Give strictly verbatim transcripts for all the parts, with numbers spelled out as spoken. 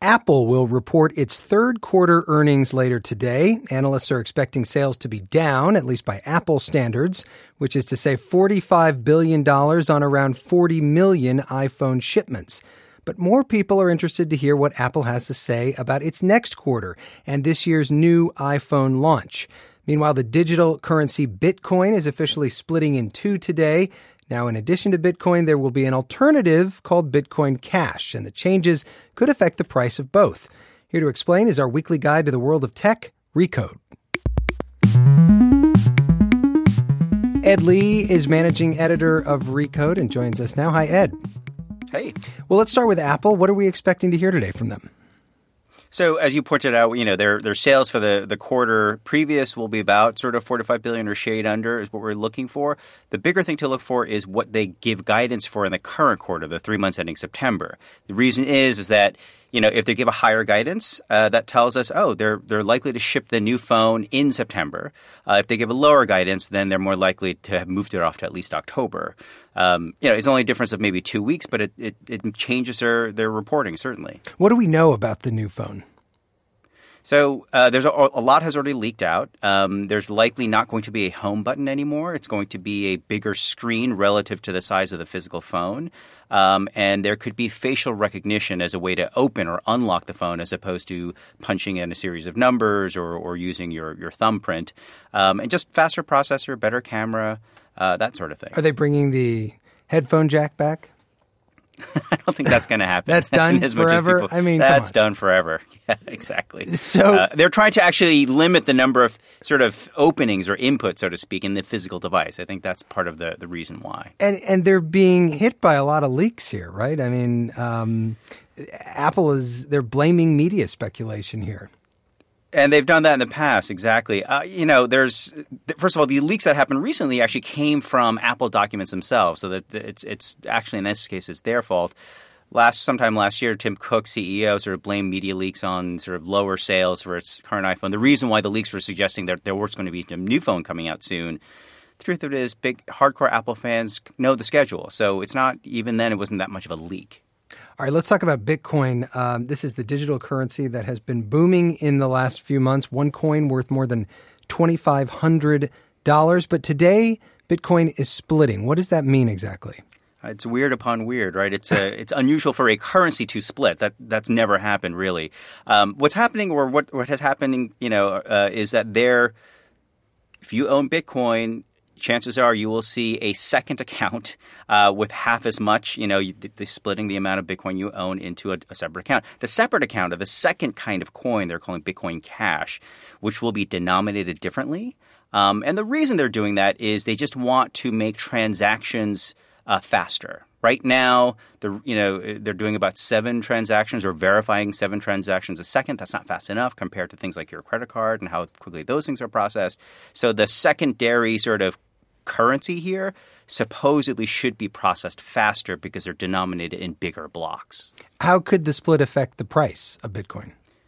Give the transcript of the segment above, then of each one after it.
Apple will report its third quarter earnings later today. Analysts are expecting sales to be down, at least by Apple standards, which is to say forty-five billion dollars on around forty million iPhone shipments. But more people are interested to hear what Apple has to say about its next quarter and this year's new iPhone launch. Meanwhile, the digital currency Bitcoin is officially splitting in two today. Now, in addition to Bitcoin, there will be an alternative called Bitcoin Cash, and the changes could affect the price of both. Here to explain is our weekly guide to the world of tech, Recode. Ed Lee is managing editor of Recode and joins us now. Hi, Ed. Hey. Well, let's start with Apple. What are we expecting to hear today from them? So as you pointed out, you know, their their sales for the, the quarter previous will be about sort of four to five billion or shade under is what we're looking for. The bigger thing to look for is what they give guidance for in the current quarter, the three months ending September. The reason is is that, you know, if they give a higher guidance, uh, that tells us, oh, they're they're likely to ship the new phone in September. Uh, if they give a lower guidance, then they're more likely to have moved it off to at least October. Um, you know, it's only a difference of maybe two weeks, but it, it, it changes their, their reporting, certainly. What do we know about the new phone? So uh, there's a, a lot has already leaked out. Um, there's likely not going to be a home button anymore. It's going to be a bigger screen relative to the size of the physical phone. Um, and there could be facial recognition as a way to open or unlock the phone as opposed to punching in a series of numbers or, or using your, your thumbprint. Um, and just faster processor, better camera, uh, that sort of thing. Are they bringing the headphone jack back? I don't think that's going to happen. That's done as forever? People, I mean, that's done forever. Yeah, exactly. So uh, they're trying to actually limit the number of sort of openings or inputs, so to speak, in the physical device. I think that's part of the, the reason why. And and they're being hit by a lot of leaks here, right? I mean, um, Apple is they're blaming media speculation here. And they've done that in the past, exactly. Uh, you know, there's first of all, the leaks that happened recently actually came from Apple documents themselves, so that it's it's actually in this case it's their fault. Last sometime last year, Tim Cook, C E O, sort of blamed media leaks on sort of lower sales for its current iPhone. The reason why the leaks were suggesting that there was going to be a new phone coming out soon. The truth of it is, big hardcore Apple fans know the schedule, so it's not even then it wasn't that much of a leak. All right, let's talk about Bitcoin. Um, this is the digital currency that has been booming in the last few months. One coin worth more than two thousand five hundred dollars. But today, Bitcoin is splitting. What does that mean exactly? It's weird upon weird, right? It's a, it's unusual for a currency to split. That that's never happened, really. Um, what's happening, or what what has happened, you know, uh, is that there, if you own Bitcoin, chances are you will see a second account uh, with half as much, you know, you, they're splitting the amount of Bitcoin you own into a, a separate account. The separate account of the second kind of coin they're calling Bitcoin Cash, which will be denominated differently. Um, and the reason they're doing that is they just want to make transactions uh, faster. Right now, the you know they're doing about seven transactions or verifying seven transactions a second. That's not fast enough compared to things like your credit card and how quickly those things are processed. So the secondary sort of currency here supposedly should be processed faster because they're denominated in bigger blocks. How could the split affect the price of Bitcoin?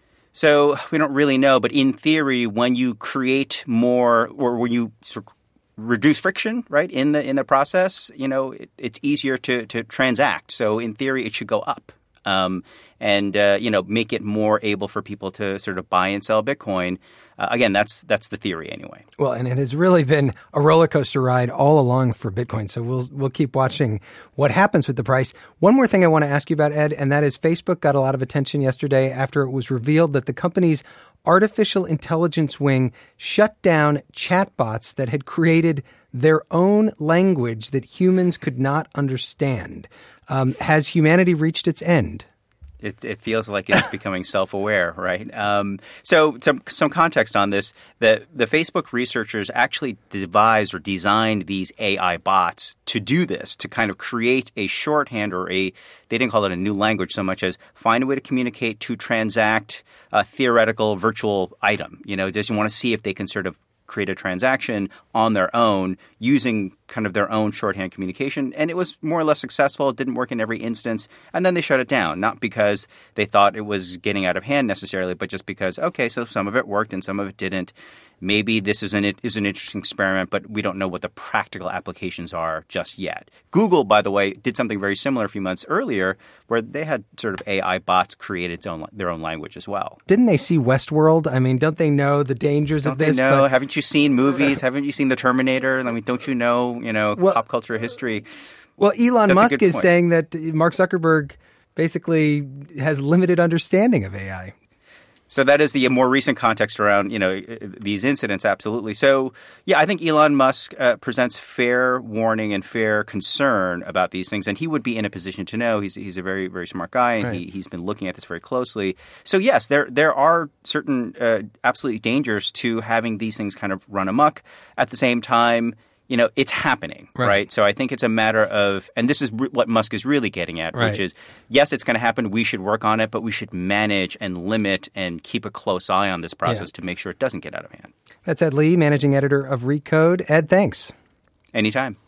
So we don't really know, but in theory, when you create more or when you sort of reduce friction, right, in the in the process, you know, it, it's easier to to transact. So in theory, it should go up, um, and uh, you know, make it more able for people to sort of buy and sell Bitcoin. Uh, again, that's that's the theory anyway. Well, and it has really been a roller coaster ride all along for Bitcoin. So we'll we'll keep watching what happens with the price. One more thing I want to ask you about, Ed, and that is Facebook got a lot of attention yesterday after it was revealed that the company's artificial intelligence wing shut down chatbots that had created their own language that humans could not understand. Um, has humanity reached its end? It, it feels like it's becoming self-aware, right? Um, so some some context on this. The, the Facebook researchers actually devised or designed these A I bots to do this, to kind of create a shorthand or a – they didn't call it a new language so much as find a way to communicate, to transact a theoretical virtual item. You know, just want to see if they can sort of create a transaction on their own using kind of their own shorthand communication, and it was more or less successful. It didn't work in every instance, and then they shut it down, not because they thought it was getting out of hand necessarily, but just because, okay, so some of it worked and some of it didn't. Maybe this is an, is an interesting experiment, but we don't know what the practical applications are just yet. Google, by the way, did something very similar a few months earlier where they had sort of A I bots create its own, their own language as well. Didn't they see Westworld? I mean, don't they know the dangers don't of this? Don't they know? But... Haven't you seen movies? Haven't you seen The Terminator? I mean, don't you know, you know, well, pop culture history? Well, Elon That's Musk is point. saying that Mark Zuckerberg basically has limited understanding of A I. So that is the more recent context around, you know, these incidents, absolutely. So, yeah, I think Elon Musk uh, presents fair warning and fair concern about these things, and he would be in a position to know. He's he's a very, very smart guy, and right. he, he's been looking at this very closely. So, yes, there there are certain uh, absolutely dangers to having these things kind of run amok. At the same time, you know, it's happening, right. right? So I think it's a matter of, and this is re- what Musk is really getting at, right. which is, yes, it's going to happen. We should work on it, but we should manage and limit and keep a close eye on this process yeah. to make sure it doesn't get out of hand. That's Ed Lee, managing editor of Recode. Ed, thanks. Anytime.